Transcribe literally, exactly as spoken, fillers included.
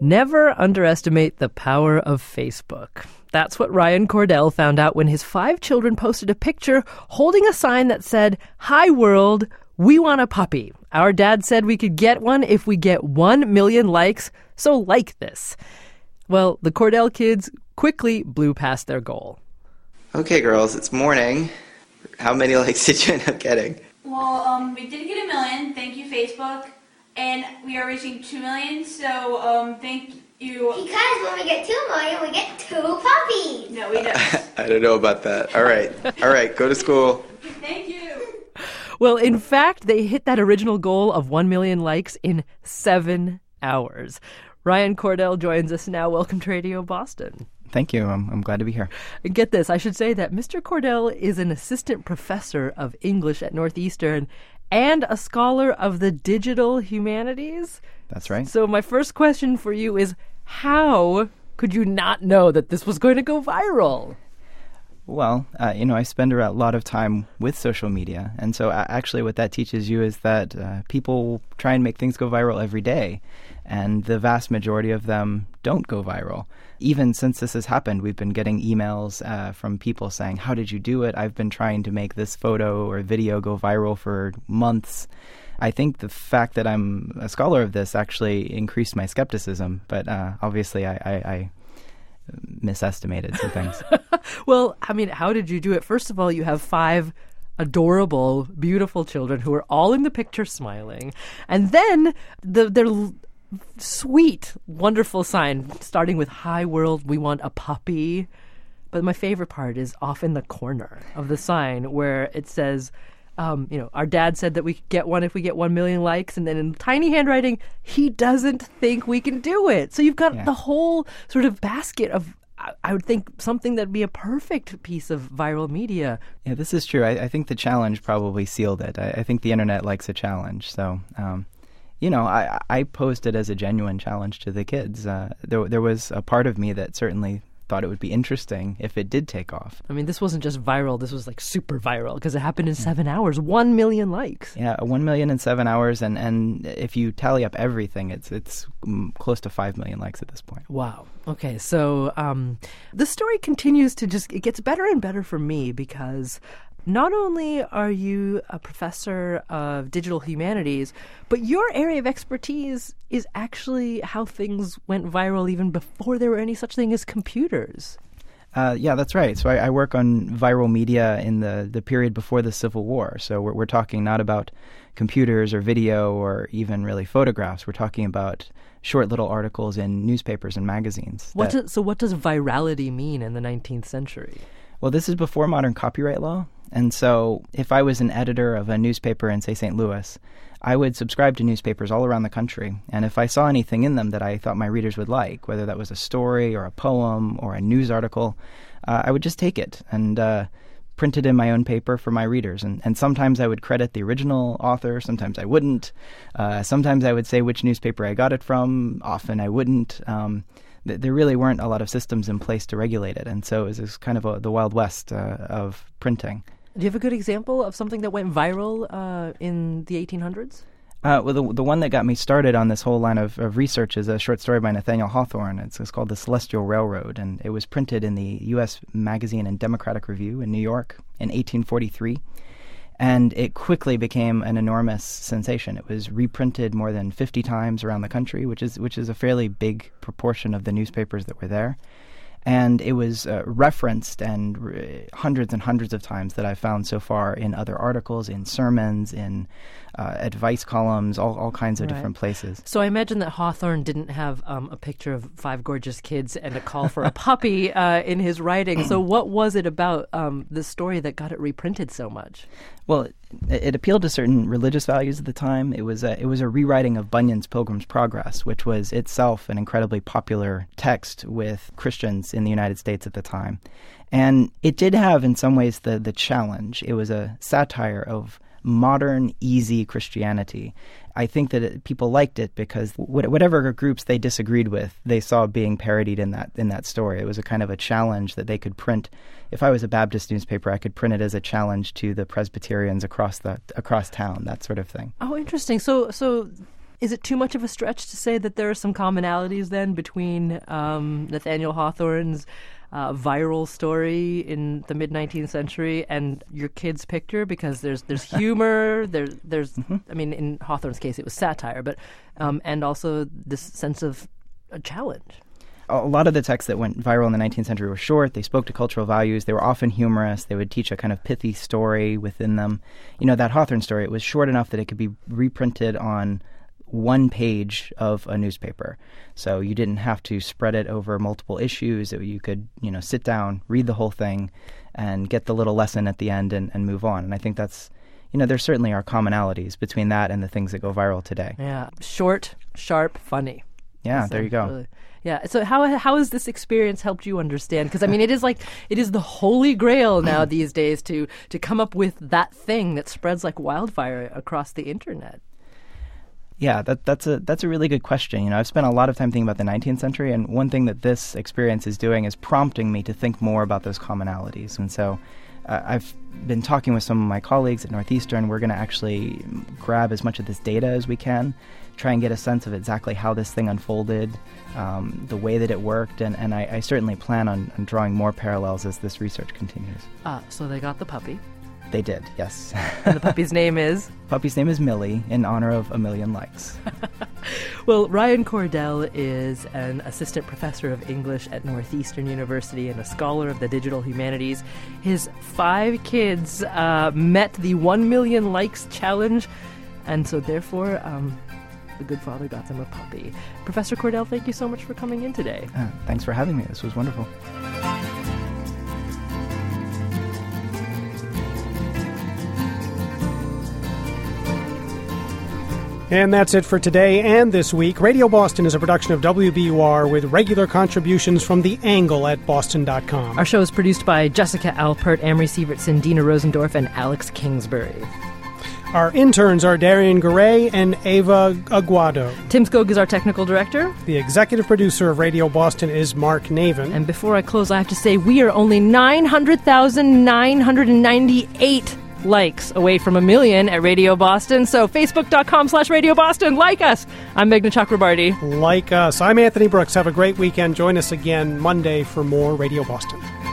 Never underestimate the power of Facebook. That's what Ryan Cordell found out when his five children posted a picture holding a sign that said, "Hi world, we want a puppy. Our dad said we could get one if we get one million likes, so like this." Well, the Cordell kids quickly blew past their goal. Okay, girls, it's morning. How many likes did you end up getting? Well, um, we did get a million. Thank you, Facebook. And we are reaching two million, so um, thank you. Because when we get two million, we get two puppies. No, we don't. I don't know about that. All right. All right, go to school. Thank you. Well, in fact, they hit that original goal of one million likes in seven hours. Ryan Cordell joins us now. Welcome to Radio Boston. Thank you. I'm, I'm glad to be here. Get this. I should say that Mister Cordell is an assistant professor of English at Northeastern and a scholar of the digital humanities. That's right. So my first question for you is, how could you not know that this was going to go viral? Well, uh, you know, I spend a lot of time with social media. And so uh, actually what that teaches you is that uh, people try and make things go viral every day. And the vast majority of them don't go viral. Even since this has happened, we've been getting emails uh, from people saying, "How did you do it? I've been trying to make this photo or video go viral for months." I think the fact that I'm a scholar of this actually increased my skepticism. But uh, obviously I... I, I misestimated some things. Well, I mean, how did you do it? First of all, you have five adorable, beautiful children who are all in the picture smiling. And then the their l- sweet, wonderful sign starting with, "Hi world, we want a puppy." But my favorite part is off in the corner of the sign where it says, Um, you know, our dad said that we could get one if we get one million likes. And then in tiny handwriting, he doesn't think we can do it. So you've got yeah. the whole sort of basket of, I, I would think, something that'd be a perfect piece of viral media. Yeah, this is true. I, I think the challenge probably sealed it. I, I think the internet likes a challenge. So, um, you know, I, I posed it as a genuine challenge to the kids. Uh, there, there was a part of me that certainly thought it would be interesting if it did take off. I mean, this wasn't just viral. This was like super viral because it happened in seven hours. One million likes. Yeah, one million in seven hours. And, and if you tally up everything, it's it's close to five million likes at this point. Wow. Okay, so um, the story continues to just, it gets better and better for me because not only are you a professor of digital humanities, but your area of expertise is actually how things went viral even before there were any such thing as computers. Uh, yeah, that's right. So I, I work on viral media in the, the period before the Civil War. So we're, we're talking not about computers or video or even really photographs. We're talking about short little articles in newspapers and magazines. What that, do, so what does virality mean in the nineteenth century? Well, this is before modern copyright law. And so if I was an editor of a newspaper in, say, Saint Louis, I would subscribe to newspapers all around the country. And if I saw anything in them that I thought my readers would like, whether that was a story or a poem or a news article, uh, I would just take it and uh, print it in my own paper for my readers. And, and sometimes I would credit the original author, sometimes I wouldn't. Uh, sometimes I would say which newspaper I got it from, often I wouldn't. Um, th- there really weren't a lot of systems in place to regulate it. And so it was, it was kind of a, the Wild West uh, of printing. Do you have a good example of something that went viral uh, in the eighteen hundreds? Uh, well, the, the one that got me started on this whole line of, of research is a short story by Nathaniel Hawthorne. It's, it's called The Celestial Railroad, and it was printed in the U S Magazine and Democratic Review in New York in eighteen forty-three. And it quickly became an enormous sensation. It was reprinted more than fifty times around the country, which is which is a fairly big proportion of the newspapers that were there. And it was uh, referenced and re- hundreds and hundreds of times that I've found so far in other articles, in sermons, in uh, advice columns, all, all kinds of right. different places. So I imagine that Hawthorne didn't have um, a picture of five gorgeous kids and a call for a puppy uh, in his writing. So what was it about um, this story that got it reprinted so much? Well, it, it appealed to certain religious values at the time. It was a, it was a rewriting of Bunyan's Pilgrim's Progress, which was itself an incredibly popular text with Christians in the United States at the time. And it did have, in some ways, the, the challenge. It was a satire of modern, easy Christianity. I think that it, people liked it because wh- whatever groups they disagreed with, they saw being parodied in that in that story. It was a kind of a challenge that they could print. If I was a Baptist newspaper, I could print it as a challenge to the Presbyterians across the across town, that sort of thing. Oh, interesting. So, so Is it too much of a stretch to say that there are some commonalities then between um, Nathaniel Hawthorne's uh, viral story in the mid nineteenth century and your kid's picture? Because there's there's humor, there, there's, mm-hmm. I mean, in Hawthorne's case it was satire, but um, and also this sense of a challenge. A lot of the texts that went viral in the nineteenth century were short. They spoke to cultural values. They were often humorous. They would teach a kind of pithy story within them. You know, that Hawthorne story, it was short enough that it could be reprinted on one page of a newspaper. So you didn't have to spread it over multiple issues. You could, you know, sit down, read the whole thing, and get the little lesson at the end and, and move on. And I think that's, you know, there certainly are commonalities between that and the things that go viral today. Yeah, short, sharp, funny. Yeah, there you go. Really, yeah. So how how has this experience helped you understand? Because I mean, it is like it is the holy grail now these days to to come up with that thing that spreads like wildfire across the internet. Yeah, that that's a that's a really good question. You know, I've spent a lot of time thinking about the nineteenth century, and one thing that this experience is doing is prompting me to think more about those commonalities. And so, uh, I've been talking with some of my colleagues at Northeastern. We're going to actually grab as much of this data as we can, try and get a sense of exactly how this thing unfolded, um, the way that it worked, and, and I, I certainly plan on, on drawing more parallels as this research continues. Ah, so they got the puppy. They did, yes. And the puppy's name is? Puppy's name is Millie, in honor of a million likes. Well, Ryan Cordell is an assistant professor of English at Northeastern University and a scholar of the digital humanities. His five kids uh, met the one million likes challenge, and so therefore um, the good father got them a puppy. Professor Cordell, thank you so much for coming in today. Uh, thanks for having me. This was wonderful. And that's it for today and this week. Radio Boston is a production of W B U R with regular contributions from The Angle at boston dot com. Our show is produced by Jessica Alpert, Amory Sievertson, Dina Rosendorf, and Alex Kingsbury. Our interns are Darian Garay and Ava Aguado. Tim Skog is our technical director. The executive producer of Radio Boston is Mark Navin. And before I close, I have to say we are only nine hundred thousand nine hundred ninety-eight likes away from a million at Radio Boston. So facebook.com slash Radio Boston. Like us. I'm Meghna Chakrabarty. Like us. I'm Anthony Brooks. Have a great weekend. Join us again Monday for more Radio Boston.